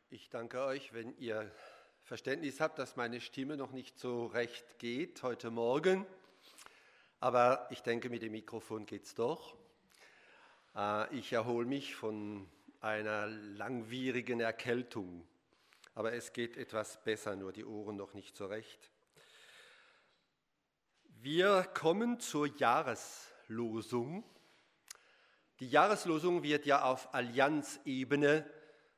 Ich danke euch, wenn ihr Verständnis habt, dass meine Stimme noch nicht so recht geht heute Morgen. Aber ich denke, mit dem Mikrofon geht es doch. Ich erhole mich von einer langwierigen Erkältung. Aber es geht etwas besser, nur die Ohren noch nicht so recht. Wir kommen zur Jahreslosung. Die Jahreslosung wird ja auf Allianzebene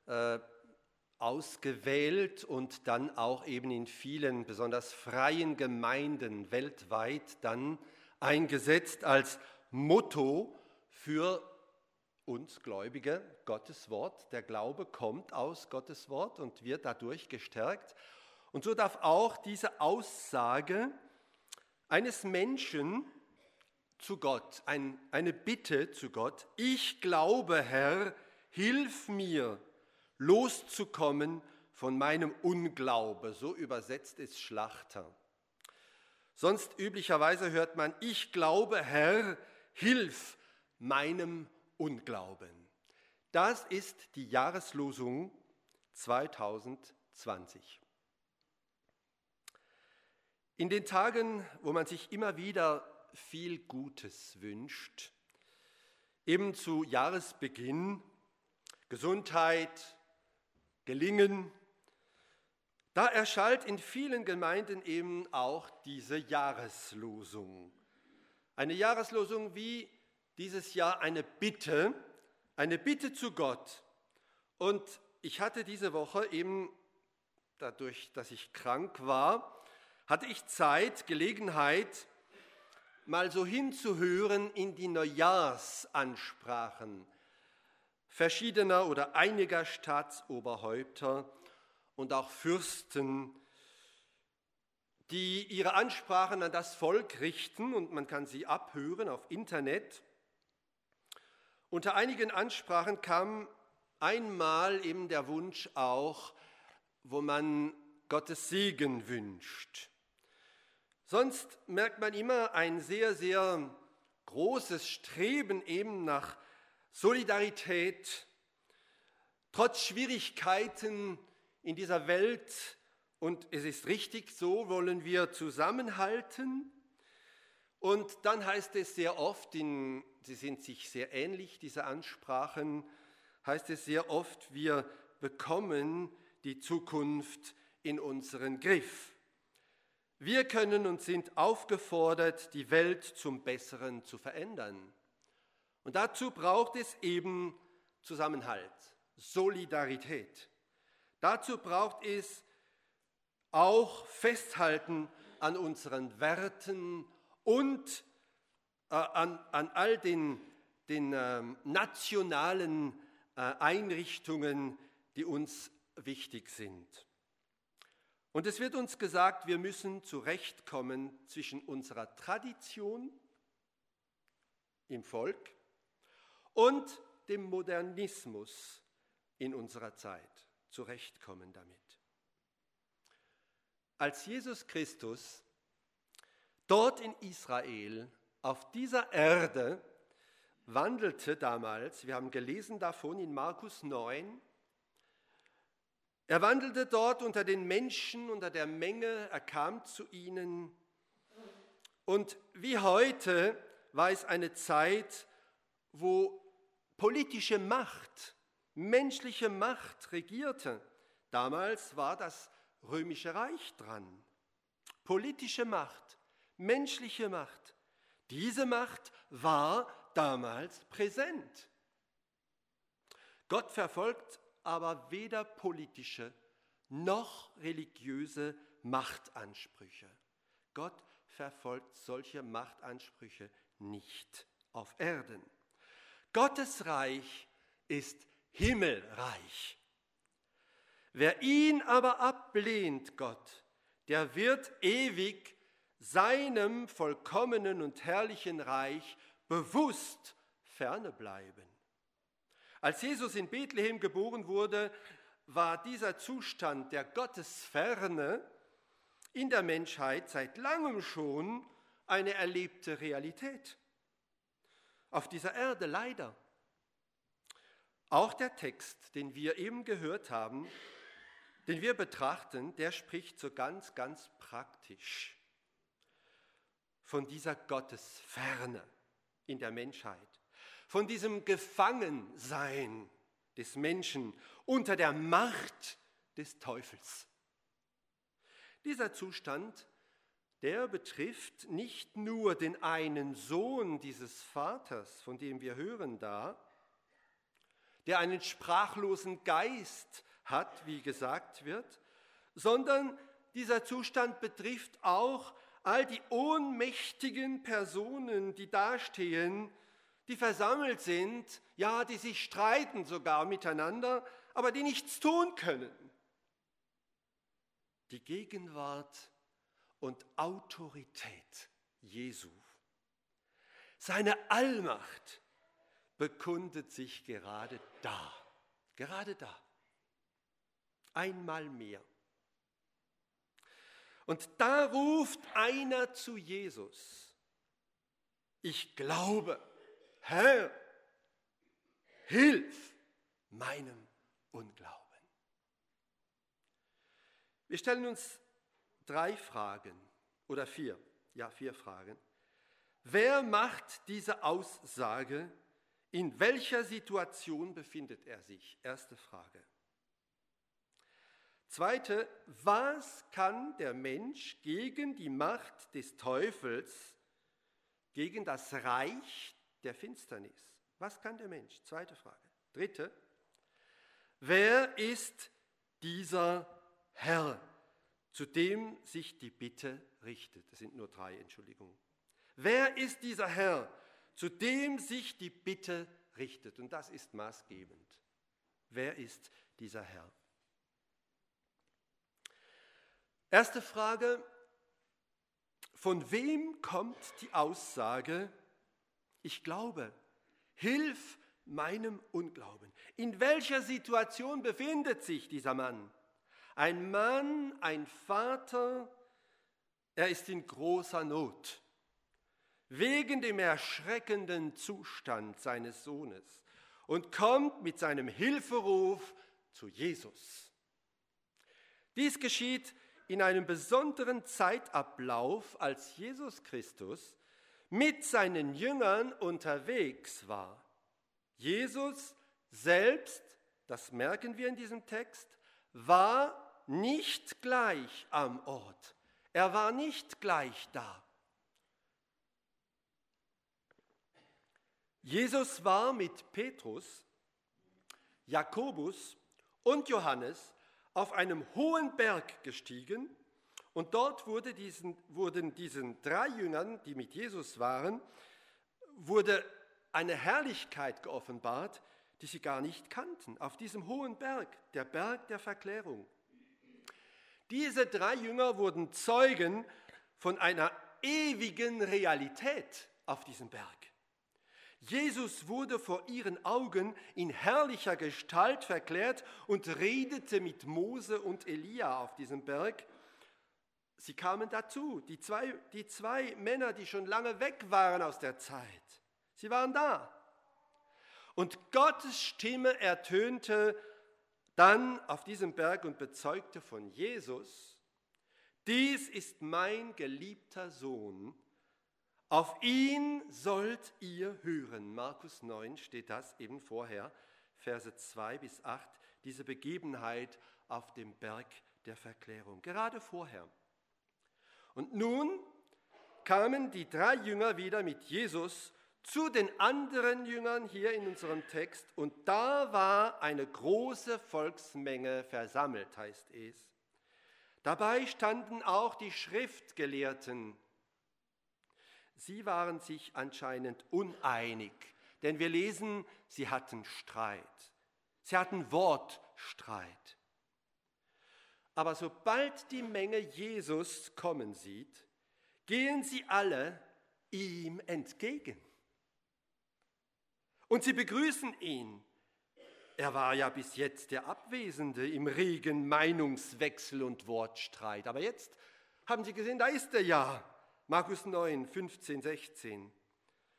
ausgewählt und dann auch eben in vielen, besonders freien Gemeinden weltweit dann eingesetzt als Motto für uns Gläubige, Gottes Wort. Der Glaube kommt aus Gottes Wort und wird dadurch gestärkt. Und so darf auch diese Aussage eines Menschen zu Gott, eine Bitte zu Gott, ich glaube, Herr, hilf mir, loszukommen von meinem Unglaube, so übersetzt es Schlachter. Sonst üblicherweise hört man, ich glaube, Herr, hilf meinem Unglauben. Das ist die Jahreslosung 2020. In den Tagen, wo man sich immer wieder viel Gutes wünscht, eben zu Jahresbeginn, Gesundheit, Gelingen, da erschallt in vielen Gemeinden eben auch diese Jahreslosung. Eine Jahreslosung wie dieses Jahr eine Bitte zu Gott. Und ich hatte diese Woche eben, dadurch, dass ich krank war, hatte ich Zeit, Gelegenheit, mal so hinzuhören in die Neujahrsansprachen verschiedener oder einiger Staatsoberhäupter und auch Fürsten, die ihre Ansprachen an das Volk richten, und man kann sie abhören auf Internet. Unter einigen Ansprachen kam einmal eben der Wunsch auch, wo man Gottes Segen wünscht. Sonst merkt man immer ein sehr, sehr großes Streben eben nach Solidarität, trotz Schwierigkeiten in dieser Welt, und es ist richtig, so wollen wir zusammenhalten. Und dann heißt es sehr oft, sie sind sich sehr ähnlich, diese Ansprachen, heißt es sehr oft, wir bekommen die Zukunft in unseren Griff. Wir können und sind aufgefordert, die Welt zum Besseren zu verändern. Und dazu braucht es eben Zusammenhalt, Solidarität. Dazu braucht es auch Festhalten an unseren Werten und an all den nationalen Einrichtungen, die uns wichtig sind. Und es wird uns gesagt, wir müssen zurechtkommen zwischen unserer Tradition im Volk und dem Modernismus in unserer Zeit, zurechtkommen damit. Als Jesus Christus dort in Israel auf dieser Erde wandelte damals, wir haben gelesen davon in Markus 9, er wandelte dort unter den Menschen, unter der Menge, er kam zu ihnen. Und wie heute war es eine Zeit, wo politische Macht, menschliche Macht regierte. Damals war das Römische Reich dran. Politische Macht, menschliche Macht. Diese Macht war damals präsent. Gott verfolgt aber weder politische noch religiöse Machtansprüche. Gott verfolgt solche Machtansprüche nicht auf Erden. Gottes Reich ist Himmelreich. Wer ihn aber ablehnt, Gott, der wird ewig seinem vollkommenen und herrlichen Reich bewusst ferne bleiben. Als Jesus in Bethlehem geboren wurde, war dieser Zustand der Gottesferne in der Menschheit seit langem schon eine erlebte Realität. Auf dieser Erde leider. Auch der Text, den wir eben gehört haben, den wir betrachten, der spricht so ganz, ganz praktisch von dieser Gottesferne in der Menschheit, von diesem Gefangensein des Menschen unter der Macht des Teufels. Dieser Zustand, der betrifft nicht nur den einen Sohn dieses Vaters, von dem wir hören da, der einen sprachlosen Geist hat, wie gesagt wird, sondern dieser Zustand betrifft auch all die ohnmächtigen Personen, die dastehen, die versammelt sind, ja, die sich streiten sogar miteinander, aber die nichts tun können. Die Gegenwart und Autorität Jesu, seine Allmacht bekundet sich gerade da, einmal mehr. Und da ruft einer zu Jesus: Ich glaube, Herr, hilf meinem Unglauben. Wir stellen uns 3 Fragen oder 4 Fragen. Wer macht diese Aussage? In welcher Situation befindet er sich? Erste Frage. Zweite, was kann der Mensch gegen die Macht des Teufels, gegen das Reich der Finsternis? Was kann der Mensch? Zweite Frage. Dritte, wer ist dieser Herr, zu dem sich die Bitte richtet? Es sind nur 3, Entschuldigung. Wer ist dieser Herr, zu dem sich die Bitte richtet? Und das ist maßgebend. Wer ist dieser Herr? Erste Frage: Von wem kommt die Aussage, ich glaube, hilf meinem Unglauben? In welcher Situation befindet sich dieser Mann? Ein Mann, ein Vater, er ist in großer Not wegen dem erschreckenden Zustand seines Sohnes und kommt mit seinem Hilferuf zu Jesus. Dies geschieht in einem besonderen Zeitablauf, als Jesus Christus mit seinen Jüngern unterwegs war. Jesus selbst, das merken wir in diesem Text, war nicht gleich am Ort. Er war nicht gleich da. Jesus war mit Petrus, Jakobus und Johannes auf einem hohen Berg gestiegen und dort wurden diesen 3 Jüngern, die mit Jesus waren, wurde eine Herrlichkeit geoffenbart, die sie gar nicht kannten, auf diesem hohen Berg, der Berg der Verklärung. Diese 3 Jünger wurden Zeugen von einer ewigen Realität auf diesem Berg. Jesus wurde vor ihren Augen in herrlicher Gestalt verklärt und redete mit Mose und Elia auf diesem Berg. Sie kamen dazu, die zwei Männer, die schon lange weg waren aus der Zeit. Sie waren da. Und Gottes Stimme ertönte dann auf diesem Berg und bezeugte von Jesus: Dies ist mein geliebter Sohn, auf ihn sollt ihr hören. Markus 9 steht das eben vorher, Verse 2-8, diese Begebenheit auf dem Berg der Verklärung, gerade vorher. Und nun kamen die 3 Jünger wieder mit Jesus zu den anderen Jüngern hier in unserem Text und da war eine große Volksmenge versammelt, heißt es. Dabei standen auch die Schriftgelehrten. Sie waren sich anscheinend uneinig, denn wir lesen, sie hatten Streit. Sie hatten Wortstreit. Aber sobald die Menge Jesus kommen sieht, gehen sie alle ihm entgegen. Und sie begrüßen ihn. Er war ja bis jetzt der Abwesende im regen Meinungswechsel und Wortstreit. Aber jetzt haben sie gesehen, da ist er ja. Markus 9, 15, 16.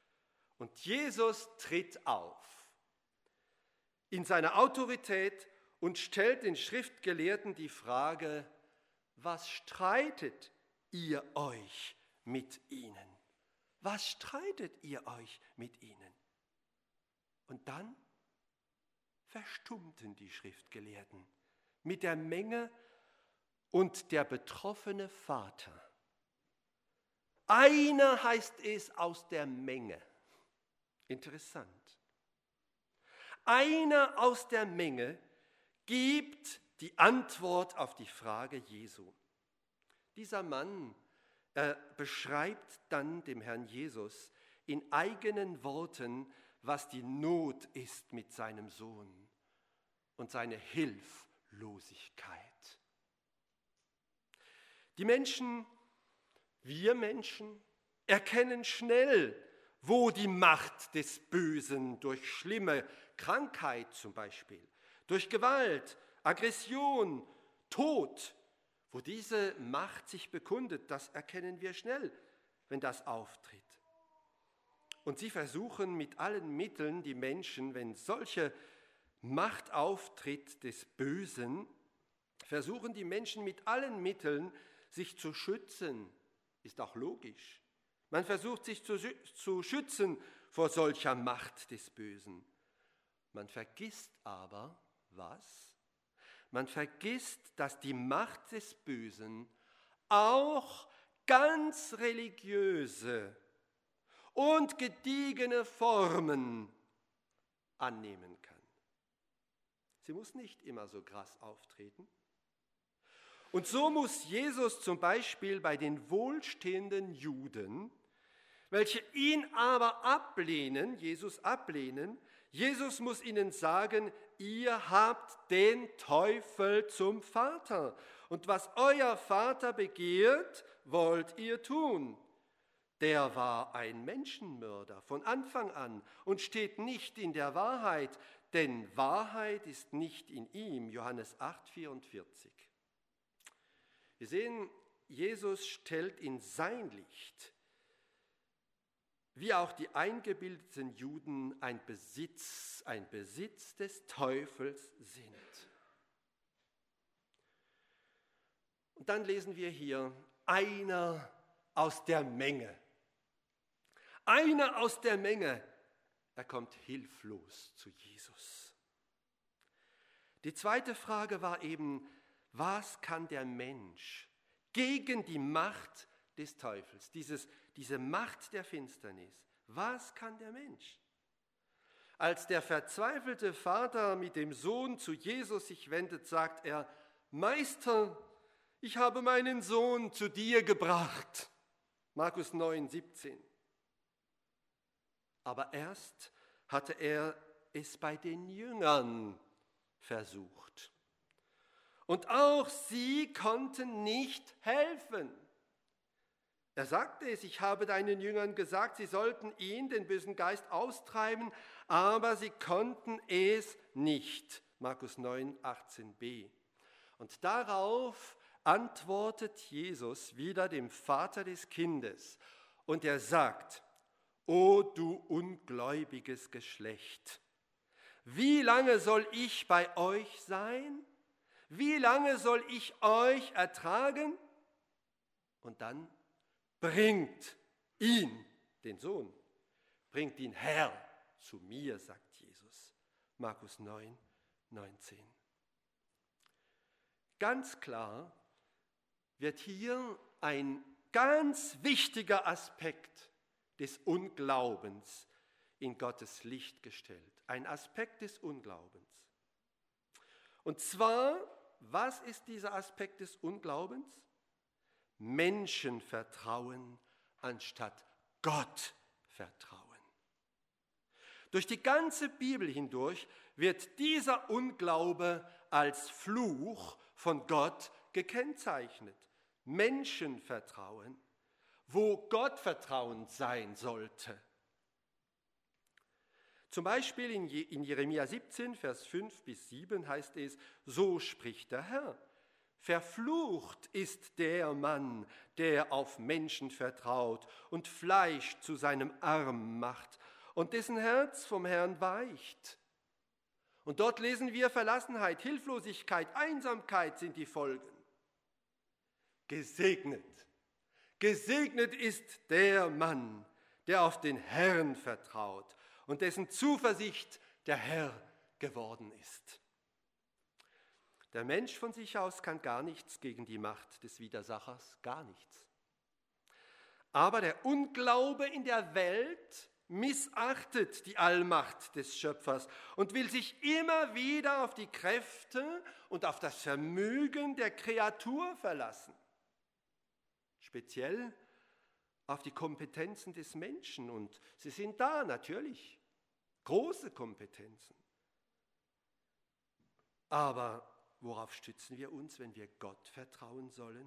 Und Jesus tritt auf in seiner Autorität und stellt den Schriftgelehrten die Frage: Was streitet ihr euch mit ihnen? Was streitet ihr euch mit ihnen? Und dann verstummten die Schriftgelehrten mit der Menge und der betroffene Vater. Einer heißt es aus der Menge. Interessant. Einer aus der Menge gibt die Antwort auf die Frage Jesu. Dieser Mann beschreibt dann dem Herrn Jesus in eigenen Worten, was die Not ist mit seinem Sohn und seine Hilflosigkeit. Die Menschen, wir Menschen, erkennen schnell, wo die Macht des Bösen durch schlimme Krankheit zum Beispiel, durch Gewalt, Aggression, Tod, wo diese Macht sich bekundet, das erkennen wir schnell, wenn das auftritt. Und sie versuchen mit allen Mitteln, die Menschen, wenn solche Macht auftritt des Bösen, versuchen die Menschen mit allen Mitteln, sich zu schützen. Ist auch logisch. Man versucht sich zu schützen vor solcher Macht des Bösen. Man vergisst aber, was? Man vergisst, dass die Macht des Bösen auch ganz religiöse und gediegene Formen annehmen kann. Sie muss nicht immer so krass auftreten. Und so muss Jesus zum Beispiel bei den wohlstehenden Juden, welche ihn aber ablehnen, Jesus muss ihnen sagen: Ihr habt den Teufel zum Vater. Und was euer Vater begehrt, wollt ihr tun. Der war ein Menschenmörder von Anfang an und steht nicht in der Wahrheit, denn Wahrheit ist nicht in ihm. Johannes 8,44. Wir sehen, Jesus stellt in sein Licht, wie auch die eingebildeten Juden, ein Besitz des Teufels sind. Und dann lesen wir hier: einer aus der Menge. Einer aus der Menge, er kommt hilflos zu Jesus. Die zweite Frage war eben: Was kann der Mensch gegen die Macht des Teufels, diese Macht der Finsternis, was kann der Mensch? Als der verzweifelte Vater mit dem Sohn zu Jesus sich wendet, sagt er: Meister, ich habe meinen Sohn zu dir gebracht. Markus 9,17. Aber erst hatte er es bei den Jüngern versucht. Und auch sie konnten nicht helfen. Er sagte es: Ich habe deinen Jüngern gesagt, sie sollten ihn, den bösen Geist, austreiben, aber sie konnten es nicht. Markus 9,18b. Und darauf antwortet Jesus wieder dem Vater des Kindes. Und er sagt: O du ungläubiges Geschlecht, wie lange soll ich bei euch sein? Wie lange soll ich euch ertragen? Und dann: Bringt ihn, den Sohn, bringt ihn her zu mir, sagt Jesus. Markus 9,19. Ganz klar wird hier ein ganz wichtiger Aspekt des Unglaubens in Gottes Licht gestellt. Ein Aspekt des Unglaubens. Und zwar, was ist dieser Aspekt des Unglaubens? Menschenvertrauen anstatt Gottvertrauen. Durch die ganze Bibel hindurch wird dieser Unglaube als Fluch von Gott gekennzeichnet. Menschenvertrauen, wo Gottvertrauen sein sollte. Zum Beispiel in Jeremia 17, Vers 5 bis 7 heißt es: So spricht der Herr. Verflucht ist der Mann, der auf Menschen vertraut und Fleisch zu seinem Arm macht und dessen Herz vom Herrn weicht. Und dort lesen wir, Verlassenheit, Hilflosigkeit, Einsamkeit sind die Folgen. Gesegnet. Gesegnet ist der Mann, der auf den Herrn vertraut und dessen Zuversicht der Herr geworden ist. Der Mensch von sich aus kann gar nichts gegen die Macht des Widersachers, gar nichts. Aber der Unglaube in der Welt missachtet die Allmacht des Schöpfers und will sich immer wieder auf die Kräfte und auf das Vermögen der Kreatur verlassen. Speziell auf die Kompetenzen des Menschen. Und sie sind da natürlich, große Kompetenzen. Aber worauf stützen wir uns, wenn wir Gott vertrauen sollen?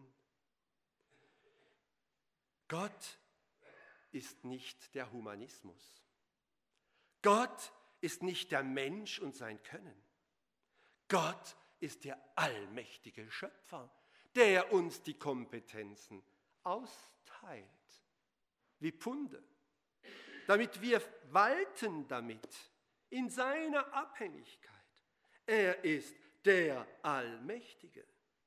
Gott ist nicht der Humanismus. Gott ist nicht der Mensch und sein Können. Gott ist der allmächtige Schöpfer, der uns die Kompetenzen austeilt, wie Pfunde, damit wir walten damit in seiner Abhängigkeit. Er ist der Allmächtige.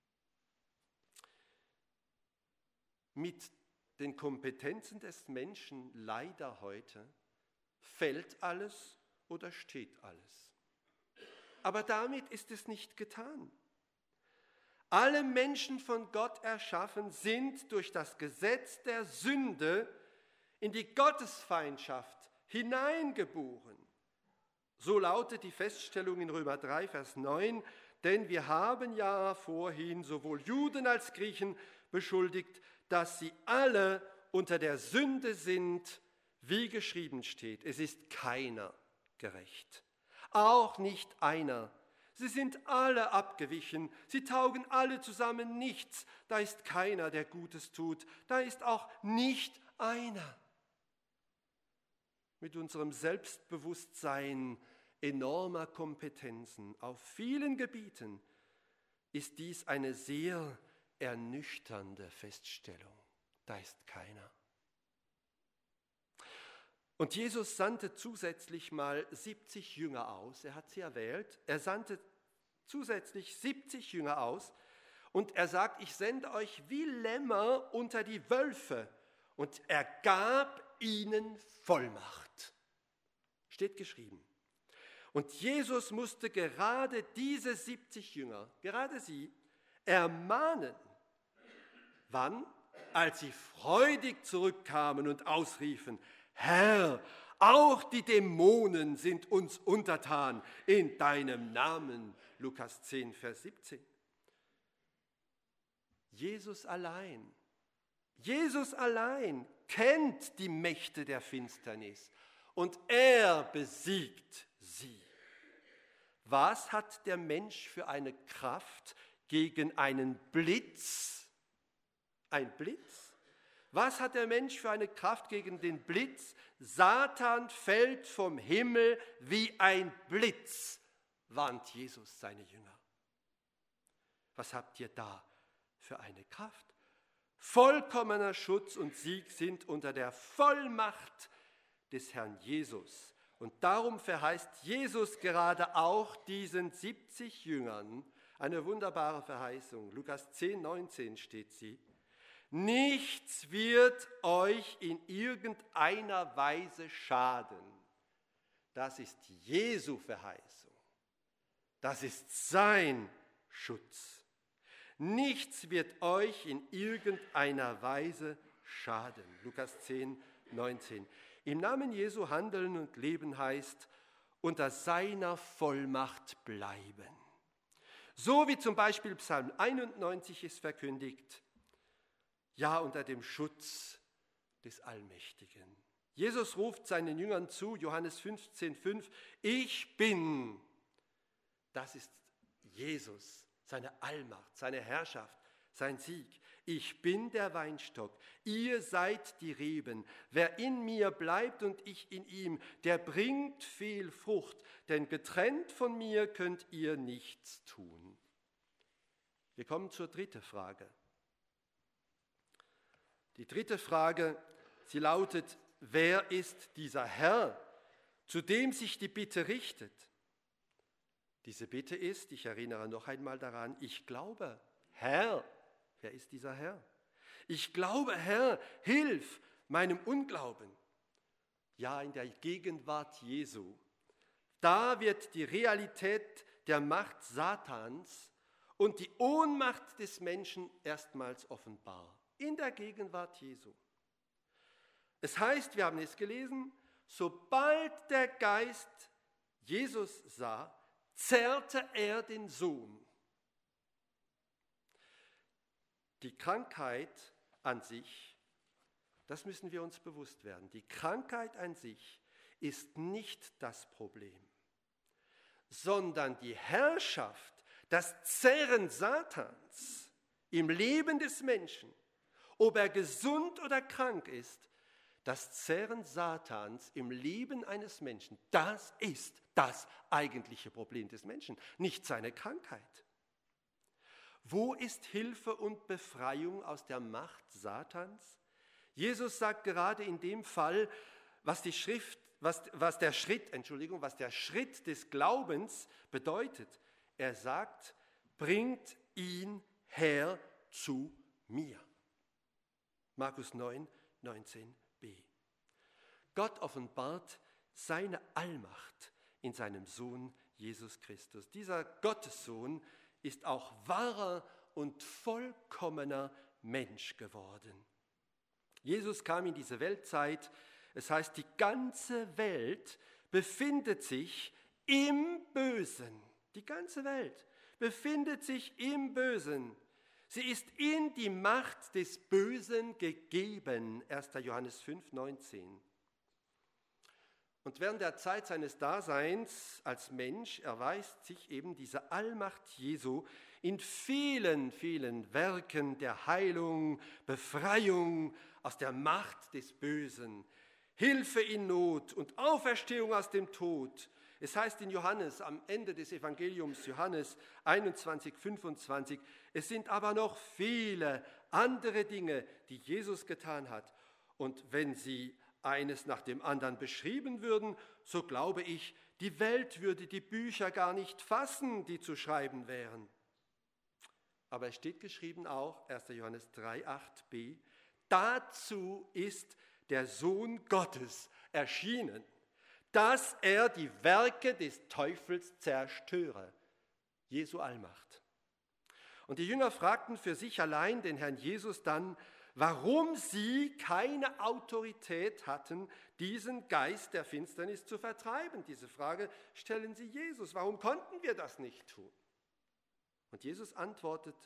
Mit den Kompetenzen des Menschen leider heute fällt alles oder steht alles. Aber damit ist es nicht getan. Alle Menschen von Gott erschaffen sind durch das Gesetz der Sünde in die Gottesfeindschaft hineingeboren. So lautet die Feststellung in Römer 3, Vers 9, denn wir haben ja vorhin sowohl Juden als Griechen beschuldigt, dass sie alle unter der Sünde sind, wie geschrieben steht. Es ist keiner gerecht, auch nicht einer. Sie sind alle abgewichen, sie taugen alle zusammen nichts. Da ist keiner, der Gutes tut, da ist auch nicht einer. Mit unserem Selbstbewusstsein enormer Kompetenzen auf vielen Gebieten ist dies eine sehr ernüchternde Feststellung. Da ist keiner. Und Jesus sandte zusätzlich mal 70 Jünger aus. Er hat sie erwählt. Er sandte zusätzlich 70 Jünger aus. Und er sagt, ich sende euch wie Lämmer unter die Wölfe. Und er gab ihnen Vollmacht. Steht geschrieben. Und Jesus musste gerade diese 70 Jünger, gerade sie, ermahnen. Wann? Als sie freudig zurückkamen und ausriefen, Herr, auch die Dämonen sind uns untertan in deinem Namen. Lukas 10, Vers 17. Jesus allein kennt die Mächte der Finsternis und er besiegt sie. Was hat der Mensch für eine Kraft gegen einen Blitz? Ein Blitz? Was hat der Mensch für eine Kraft gegen den Blitz? Satan fällt vom Himmel wie ein Blitz, warnt Jesus seine Jünger. Was habt ihr da für eine Kraft? Vollkommener Schutz und Sieg sind unter der Vollmacht des Herrn Jesus. Und darum verheißt Jesus gerade auch diesen 70 Jüngern eine wunderbare Verheißung. Lukas 10, 19 steht sie. Nichts wird euch in irgendeiner Weise schaden. Das ist Jesu Verheißung. Das ist sein Schutz. Nichts wird euch in irgendeiner Weise schaden. Lukas 10, 19. Im Namen Jesu handeln und leben heißt, unter seiner Vollmacht bleiben. So wie zum Beispiel Psalm 91 es verkündigt, ja, unter dem Schutz des Allmächtigen. Jesus ruft seinen Jüngern zu, Johannes 15,5, ich bin. Das ist Jesus, seine Allmacht, seine Herrschaft, sein Sieg. Ich bin der Weinstock, ihr seid die Reben. Wer in mir bleibt und ich in ihm, der bringt viel Frucht, denn getrennt von mir könnt ihr nichts tun. Wir kommen zur dritten Frage. Die dritte Frage, sie lautet, wer ist dieser Herr, zu dem sich die Bitte richtet? Diese Bitte ist, ich erinnere noch einmal daran, ich glaube, Herr, wer ist dieser Herr? Ich glaube, Herr, hilf meinem Unglauben. Ja, in der Gegenwart Jesu. Da wird die Realität der Macht Satans und die Ohnmacht des Menschen erstmals offenbar. In der Gegenwart Jesu. Es heißt, wir haben es gelesen, sobald der Geist Jesus sah, zerrte er den Sohn. Die Krankheit an sich, das müssen wir uns bewusst werden, die Krankheit an sich ist nicht das Problem, sondern die Herrschaft, das Zerren Satans im Leben des Menschen, ob er gesund oder krank ist, das Zerren Satans im Leben eines Menschen, das ist das eigentliche Problem des Menschen, nicht seine Krankheit. Wo ist Hilfe und Befreiung aus der Macht Satans? Jesus sagt gerade in dem Fall, was der Schritt des Glaubens bedeutet. Er sagt, bringt ihn her zu mir. Markus 9, 19b. Gott offenbart seine Allmacht in seinem Sohn Jesus Christus. Dieser Gottessohn ist auch wahrer und vollkommener Mensch geworden. Jesus kam in diese Weltzeit, es heißt, die ganze Welt befindet sich im Bösen. Die ganze Welt befindet sich im Bösen. Sie ist in die Macht des Bösen gegeben. 1. Johannes 5, 19. Und während der Zeit seines Daseins als Mensch erweist sich eben diese Allmacht Jesu in vielen, vielen Werken der Heilung, Befreiung aus der Macht des Bösen, Hilfe in Not und Auferstehung aus dem Tod. Es heißt in Johannes, am Ende des Evangeliums Johannes 21, 25, es sind aber noch viele andere Dinge, die Jesus getan hat. Und wenn sie eines nach dem anderen beschrieben würden, so glaube ich, die Welt würde die Bücher gar nicht fassen, die zu schreiben wären. Aber es steht geschrieben auch, 1. Johannes 3, 8b, dazu ist der Sohn Gottes erschienen, dass er die Werke des Teufels zerstöre. Jesu Allmacht. Und die Jünger fragten für sich allein den Herrn Jesus dann, warum sie keine Autorität hatten, diesen Geist der Finsternis zu vertreiben. Diese Frage stellen sie Jesus. Warum konnten wir das nicht tun? Und Jesus antwortet,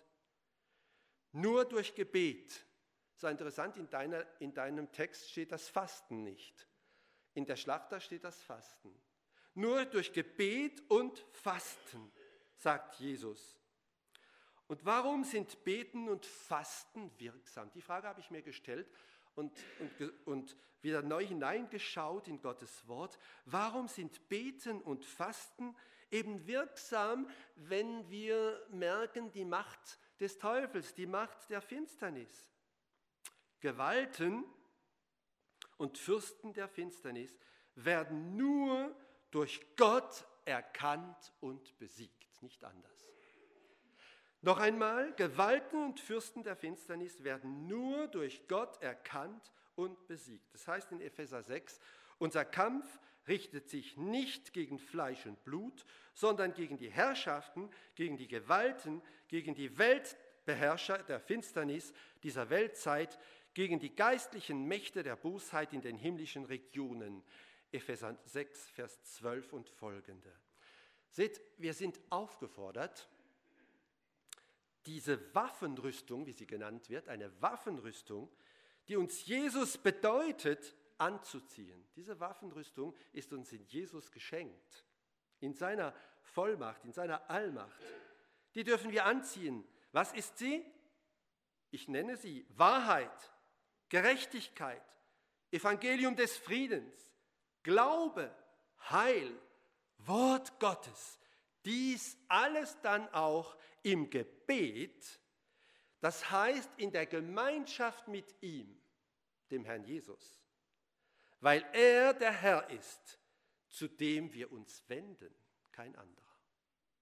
nur durch Gebet. So interessant, in deinem Text steht das Fasten nicht. In der Schlachter steht das Fasten. Nur durch Gebet und Fasten, sagt Jesus. Und warum sind Beten und Fasten wirksam? Die Frage habe ich mir gestellt und wieder neu hineingeschaut in Gottes Wort. Warum sind Beten und Fasten eben wirksam, wenn wir merken, die Macht des Teufels, die Macht der Finsternis? Gewalten und Fürsten der Finsternis werden nur durch Gott erkannt und besiegt, nicht anders. Noch einmal, Gewalten und Fürsten der Finsternis werden nur durch Gott erkannt und besiegt. Das heißt in Epheser 6, unser Kampf richtet sich nicht gegen Fleisch und Blut, sondern gegen die Herrschaften, gegen die Gewalten, gegen die Weltbeherrscher der Finsternis dieser Weltzeit, gegen die geistlichen Mächte der Bosheit in den himmlischen Regionen. Epheser 6, Vers 12 und folgende. Seht, wir sind aufgefordert, diese Waffenrüstung, wie sie genannt wird, eine Waffenrüstung, die uns Jesus bedeutet, anzuziehen. Diese Waffenrüstung ist uns in Jesus geschenkt, in seiner Vollmacht, in seiner Allmacht. Die dürfen wir anziehen. Was ist sie? Ich nenne sie Wahrheit, Gerechtigkeit, Evangelium des Friedens, Glaube, Heil, Wort Gottes. Dies alles dann auch im Gebet, das heißt in der Gemeinschaft mit ihm, dem Herrn Jesus, weil er der Herr ist, zu dem wir uns wenden, kein anderer.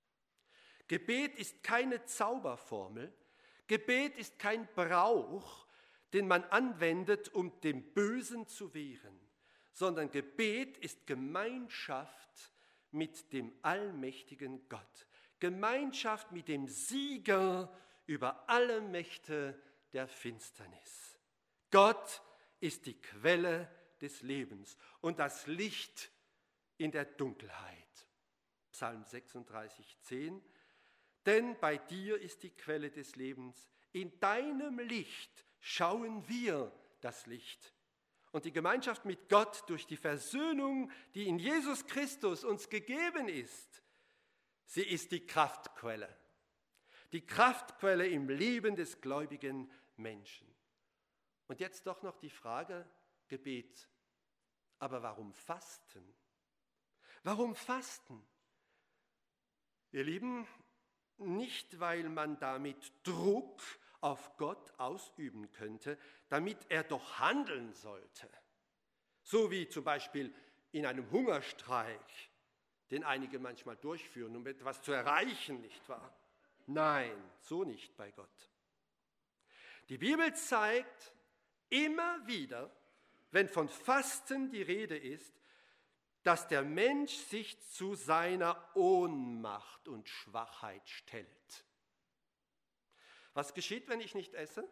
Gebet ist keine Zauberformel. Gebet ist kein Brauch, den man anwendet, um dem Bösen zu wehren, sondern Gebet ist Gemeinschaft mit dem allmächtigen Gott. Gemeinschaft mit dem Sieger über alle Mächte der Finsternis. Gott ist die Quelle des Lebens und das Licht in der Dunkelheit. Psalm 36,10. Denn bei dir ist die Quelle des Lebens. In deinem Licht schauen wir das Licht. Und die Gemeinschaft mit Gott durch die Versöhnung, die in Jesus Christus uns gegeben ist, sie ist die Kraftquelle. Die Kraftquelle im Leben des gläubigen Menschen. Und jetzt doch noch die Frage, Gebet. Aber warum Fasten? Warum Fasten? Ihr Lieben, nicht weil man damit Druck auf Gott ausüben könnte, damit er doch handeln sollte. So wie zum Beispiel in einem Hungerstreik, den einige manchmal durchführen, um etwas zu erreichen, nicht wahr? Nein, so nicht bei Gott. Die Bibel zeigt immer wieder, wenn von Fasten die Rede ist, dass der Mensch sich zu seiner Ohnmacht und Schwachheit stellt. Was geschieht, wenn ich nicht esse?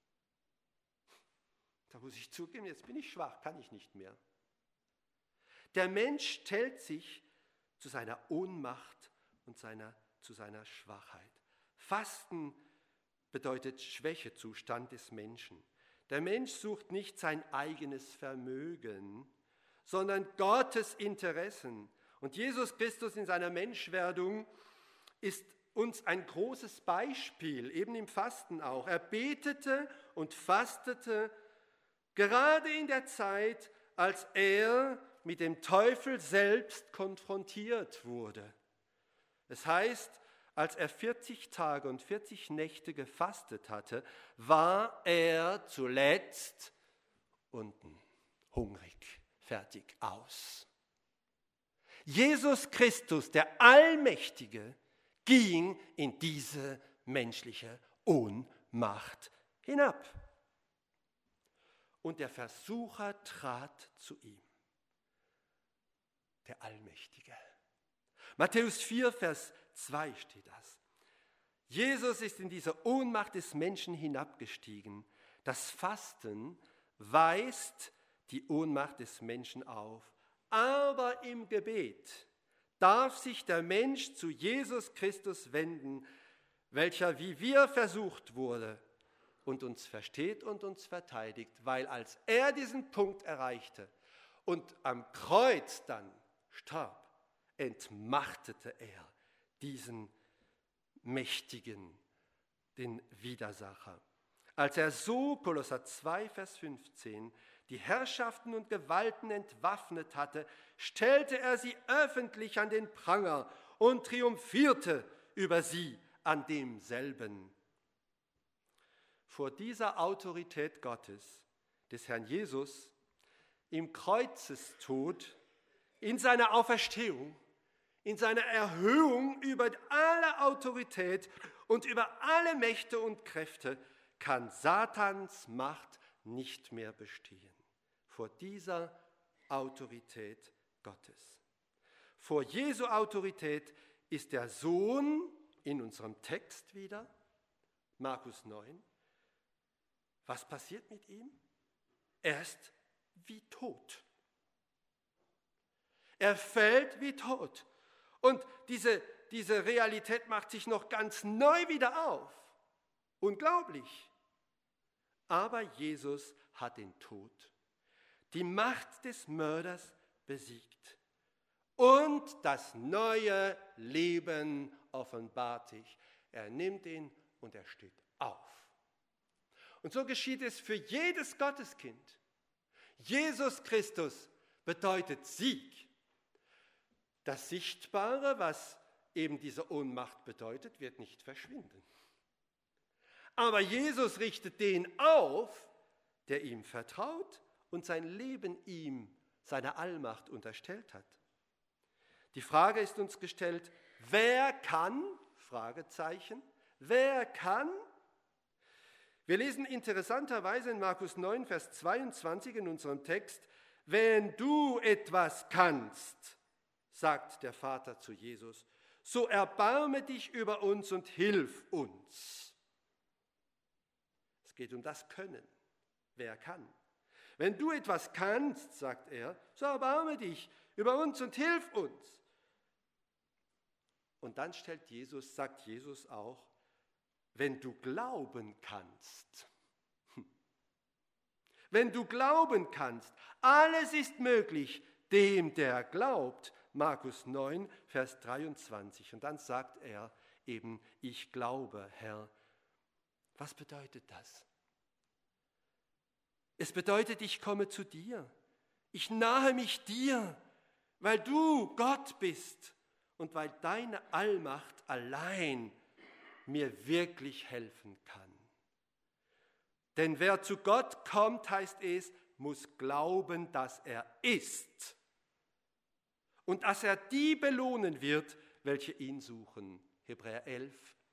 Da muss ich zugeben, jetzt bin ich schwach, kann ich nicht mehr. Der Mensch stellt sich zu seiner Ohnmacht und zu seiner Schwachheit. Fasten bedeutet Schwächezustand des Menschen. Der Mensch sucht nicht sein eigenes Vermögen, sondern Gottes Interessen. Und Jesus Christus in seiner Menschwerdung ist uns ein großes Beispiel, eben im Fasten auch. Er betete und fastete gerade in der Zeit, als er mit dem Teufel selbst konfrontiert wurde. Es heißt, als er 40 Tage und 40 Nächte gefastet hatte, war er zuletzt unten, hungrig, fertig, aus. Jesus Christus, der Allmächtige, ging in diese menschliche Ohnmacht hinab. Und der Versucher trat zu ihm, der Allmächtige. Matthäus 4, Vers 2 steht das. Jesus ist in diese Ohnmacht des Menschen hinabgestiegen. Das Fasten weist die Ohnmacht des Menschen auf. Aber im Gebet darf sich der Mensch zu Jesus Christus wenden, welcher wie wir versucht wurde und uns versteht und uns verteidigt, weil als er diesen Punkt erreichte und am Kreuz dann starb, entmachtete er diesen Mächtigen, den Widersacher. Als er so, Kolosser 2, Vers 15, die Herrschaften und Gewalten entwaffnet hatte, stellte er sie öffentlich an den Pranger und triumphierte über sie an demselben. Vor dieser Autorität Gottes, des Herrn Jesus, im Kreuzestod, in seiner Auferstehung, in seiner Erhöhung über alle Autorität und über alle Mächte und Kräfte, kann Satans Macht nicht mehr bestehen. Vor dieser Autorität Gottes. Vor Jesu Autorität ist der Sohn in unserem Text wieder, Markus 9. Was passiert mit ihm? Er ist wie tot. Er fällt wie tot. Und diese Realität macht sich noch ganz neu wieder auf. Unglaublich. Aber Jesus hat den Tod, die Macht des Mörders besiegt. Und das neue Leben offenbart sich. Er nimmt ihn und er steht auf. Und so geschieht es für jedes Gotteskind. Jesus Christus bedeutet Sieg. Das Sichtbare, was eben diese Ohnmacht bedeutet, wird nicht verschwinden. Aber Jesus richtet den auf, der ihm vertraut und sein Leben ihm, seiner Allmacht unterstellt hat. Die Frage ist uns gestellt, wer kann Fragezeichen. Wer kann? Wir lesen interessanterweise in Markus 9, Vers 22 in unserem Text, wenn du etwas kannst, sagt der Vater zu Jesus, so erbarme dich über uns und hilf uns. Es geht um das Können. Wer kann? Wenn du etwas kannst, sagt er, so erbarme dich über uns und hilf uns. Und dann sagt Jesus auch, wenn du glauben kannst. Wenn du glauben kannst, alles ist möglich, dem, der glaubt. Markus 9, Vers 23. Und dann sagt er eben, ich glaube, Herr. Was bedeutet das? Es bedeutet, ich komme zu dir. Ich nahe mich dir, weil du Gott bist und weil deine Allmacht allein mir wirklich helfen kann. Denn wer zu Gott kommt, heißt es, muss glauben, dass er ist und dass er die belohnen wird, welche ihn suchen. Hebräer 11,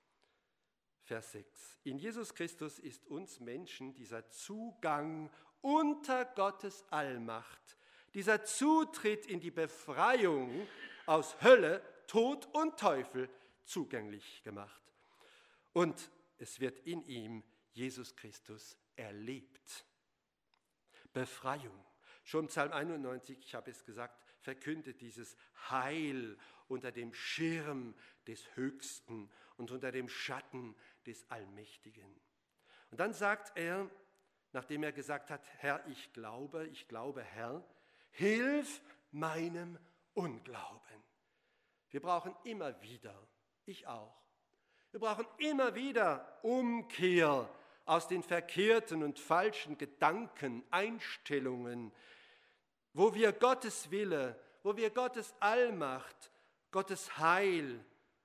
Vers 6. In Jesus Christus ist uns Menschen dieser Zugang unter Gottes Allmacht, dieser Zutritt in die Befreiung aus Hölle, Tod und Teufel zugänglich gemacht. Und es wird in ihm, Jesus Christus, erlebt. Befreiung. Schon Psalm 91, ich habe es gesagt, verkündet dieses Heil unter dem Schirm des Höchsten und unter dem Schatten des Allmächtigen. Und dann sagt er, nachdem er gesagt hat, Herr, ich glaube, Herr, hilf meinem Unglauben. Wir brauchen immer wieder, ich auch, wir brauchen immer wieder Umkehr aus den verkehrten und falschen Gedanken, Einstellungen, wo wir Gottes Wille, wo wir Gottes Allmacht, Gottes Heil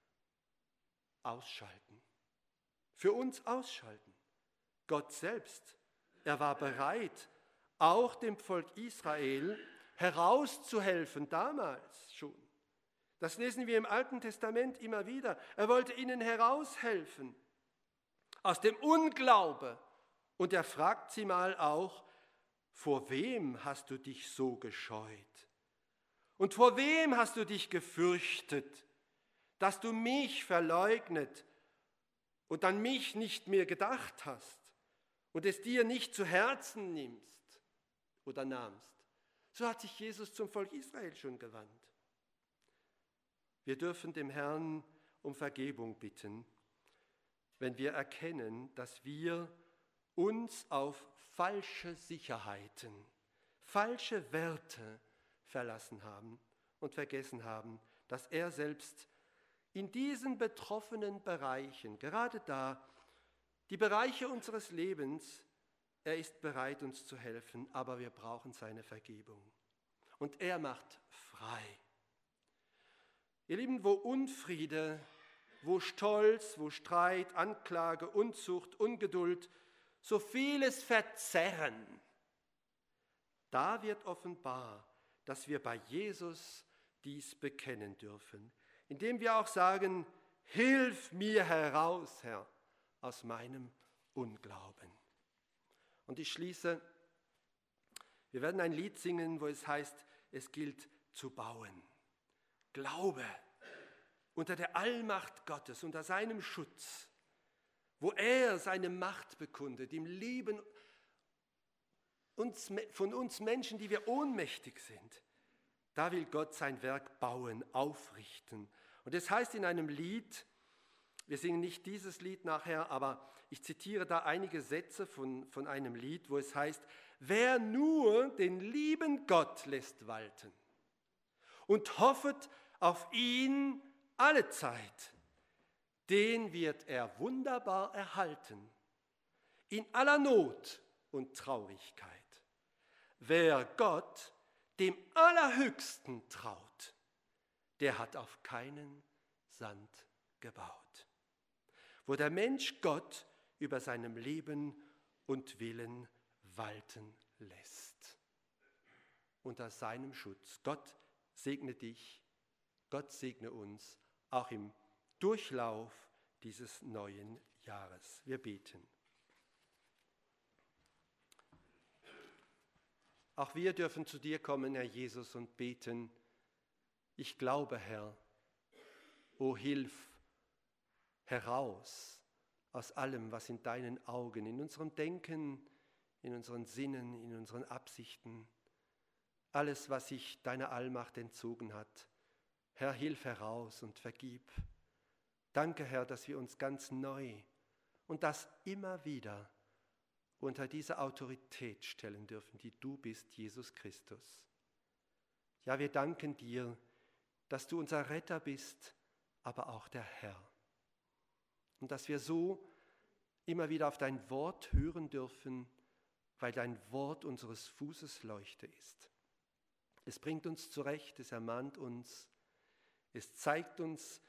ausschalten. Für uns ausschalten. Gott selbst, er war bereit, auch dem Volk Israel herauszuhelfen, damals schon. Das lesen wir im Alten Testament immer wieder. Er wollte ihnen heraushelfen aus dem Unglaube. Und er fragt sie mal auch, vor wem hast du dich so gescheut? Und vor wem hast du dich gefürchtet, dass du mich verleugnet und an mich nicht mehr gedacht hast und es dir nicht zu Herzen nimmst oder nahmst? So hat sich Jesus zum Volk Israel schon gewandt. Wir dürfen dem Herrn um Vergebung bitten, wenn wir erkennen, dass wir uns auf falsche Sicherheiten, falsche Werte verlassen haben und vergessen haben, dass er selbst in diesen betroffenen Bereichen, gerade da, die Bereiche unseres Lebens, er ist bereit, uns zu helfen, aber wir brauchen seine Vergebung. Und er macht frei. Ihr Lieben, wo Unfriede, wo Stolz, wo Streit, Anklage, Unzucht, Ungeduld, so vieles verzerren, da wird offenbar, dass wir bei Jesus dies bekennen dürfen, indem wir auch sagen, hilf mir heraus, Herr, aus meinem Unglauben. Und ich schließe, wir werden ein Lied singen, wo es heißt, es gilt zu bauen. Glaube unter der Allmacht Gottes, unter seinem Schutz, wo er seine Macht bekundet, im Leben von uns Menschen, die wir ohnmächtig sind. Da will Gott sein Werk bauen, aufrichten. Und es heißt in einem Lied, wir singen nicht dieses Lied nachher, aber ich zitiere da einige Sätze von einem Lied, wo es heißt, wer nur den lieben Gott lässt walten und hoffet auf ihn alle Zeit, den wird er wunderbar erhalten, in aller Not und Traurigkeit. Wer Gott, dem Allerhöchsten, traut, der hat auf keinen Sand gebaut. Wo der Mensch Gott über seinem Leben und Willen walten lässt. Unter seinem Schutz. Gott segne dich, Gott segne uns, auch im Durchlauf dieses neuen Jahres. Wir beten. Auch wir dürfen zu dir kommen, Herr Jesus, und beten. Ich glaube, Herr, o hilf heraus aus allem, was in deinen Augen, in unserem Denken, in unseren Sinnen, in unseren Absichten, alles, was sich deiner Allmacht entzogen hat. Herr, hilf heraus und vergib. Danke, Herr, dass wir uns ganz neu und das immer wieder unter diese Autorität stellen dürfen, die du bist, Jesus Christus. Ja, wir danken dir, dass du unser Retter bist, aber auch der Herr. Und dass wir so immer wieder auf dein Wort hören dürfen, weil dein Wort unseres Fußes Leuchte ist. Es bringt uns zurecht, es ermahnt uns, es zeigt uns,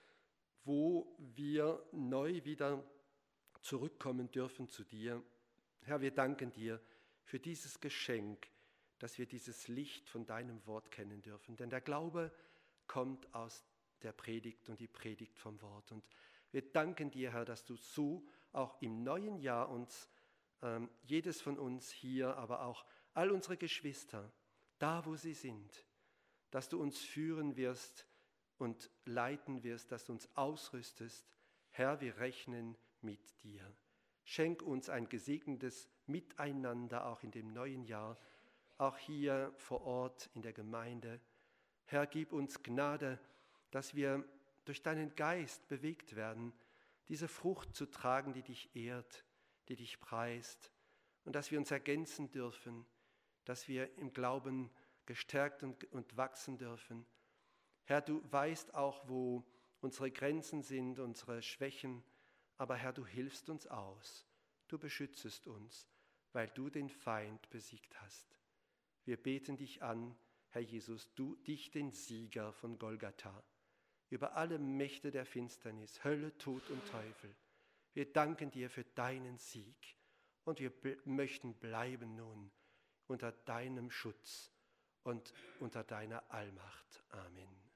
wo wir neu wieder zurückkommen dürfen zu dir. Herr, wir danken dir für dieses Geschenk, dass wir dieses Licht von deinem Wort kennen dürfen. Denn der Glaube kommt aus der Predigt und die Predigt vom Wort. Und wir danken dir, Herr, dass du so auch im neuen Jahr uns, jedes von uns hier, aber auch all unsere Geschwister, da wo sie sind, dass du uns führen wirst und leiten wirst, dass du uns ausrüstest. Herr, wir rechnen mit dir. Schenk uns ein gesegnetes Miteinander auch in dem neuen Jahr, auch hier vor Ort in der Gemeinde. Herr, gib uns Gnade, dass wir durch deinen Geist bewegt werden, diese Frucht zu tragen, die dich ehrt, die dich preist, und dass wir uns ergänzen dürfen, dass wir im Glauben gestärkt und wachsen dürfen. Herr, du weißt auch, wo unsere Grenzen sind, unsere Schwächen, aber Herr, du hilfst uns aus, du beschützest uns, weil du den Feind besiegt hast. Wir beten dich an, Herr Jesus, du dich den Sieger von Golgatha, über alle Mächte der Finsternis, Hölle, Tod und Teufel. Wir danken dir für deinen Sieg und wir möchten bleiben nun unter deinem Schutz und unter deiner Allmacht. Amen.